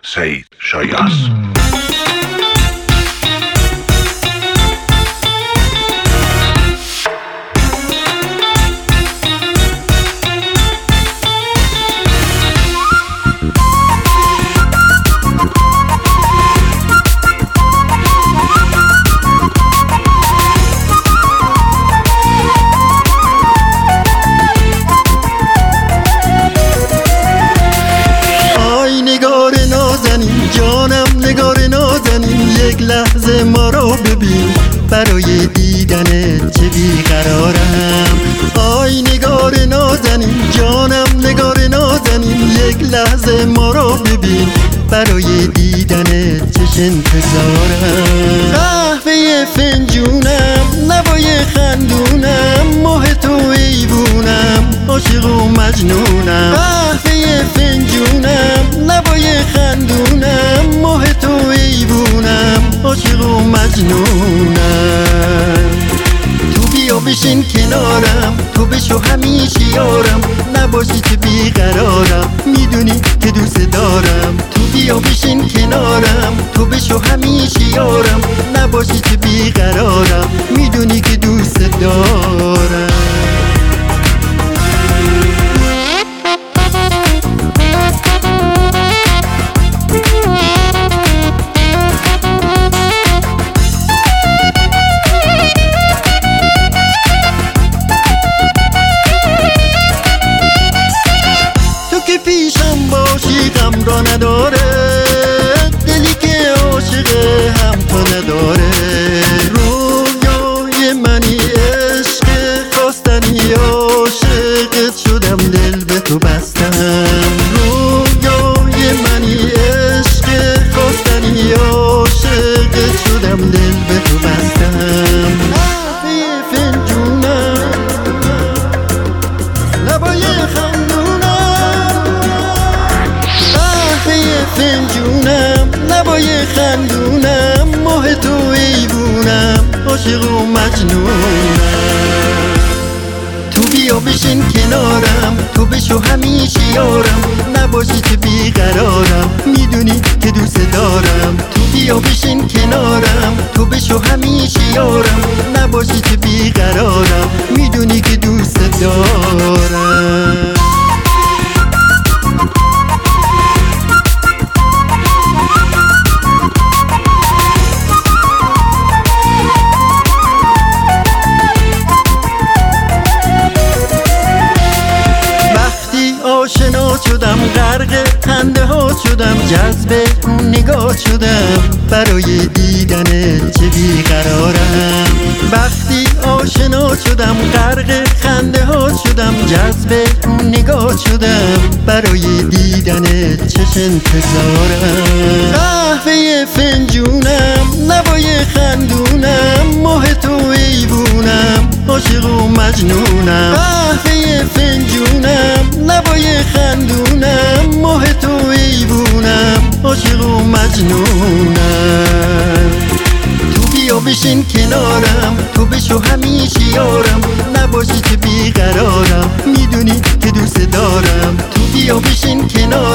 سید شایع‌است. جانم نگار نازنین، یک لحظه ما رو ببین، برای دیدنت چه بیقرارم. آی نگار نازنین، جانم نگار نازنین، یک لحظه ما رو ببین، برای دیدنت چه انتظارم. قهوه فنجونم، نوای خندونم، ماه تو ایوونم، عاشق و مجنونم. قهوه فنجونم، نوای خندونم، ماه تو ایوونم، عاشق و مجنونم. تو بیا بشین کنارم، تو بشو همیشه یارم، نباشی که بیقرارم، میدونی که دوست دارم. تو بیا بشین کنارم، تو بشو همیشه یارم، نباشی که بیقرارم، میدونی که دوست دارم. پیشم باشی غم را نداره، دلی که عاشق هم تو نداره. رویای منی عشق خواستنی، عاشقت شدم دل به تو بستم. رویای منی عشق خواستنی، عاشقت شدم دل به تو بستم. فنجونم، لبای فنجونم، لبای خندونم، ماه تو ایوونم، عاشق و مجنونم. تو بیا بشین کنارم، تو بشو همیشه یارم، نباشی که بیقرارم، میدونی که دوست دارم. تو بیا بشین کنارم، تو بشو همیشه یارم، نباشی که بیقرارم، میدونی که دوست دارم. آشنا شدم، غرق خنده ها شدم، جذب اون نگاه شدم، برای دیدن چه بیقرارم. وقتی آشنا شدم، غرق خنده ها شدم، جذب اون نگاه شدم، برای دیدن چه انتظارم. قهوه فنجونم، نوای خندونم، ماه تو ایوونم، عاشق و مجنونم. قهوه فنجونم، نوای خندونم، ماه تو ایوونم، عاشق و مجنونم. تو بیا بشین کنارم، تو بشو همیشه یارم، نباشی که بیقرارم، میدونی که دوست دارم. تو بیا بشین کنارم،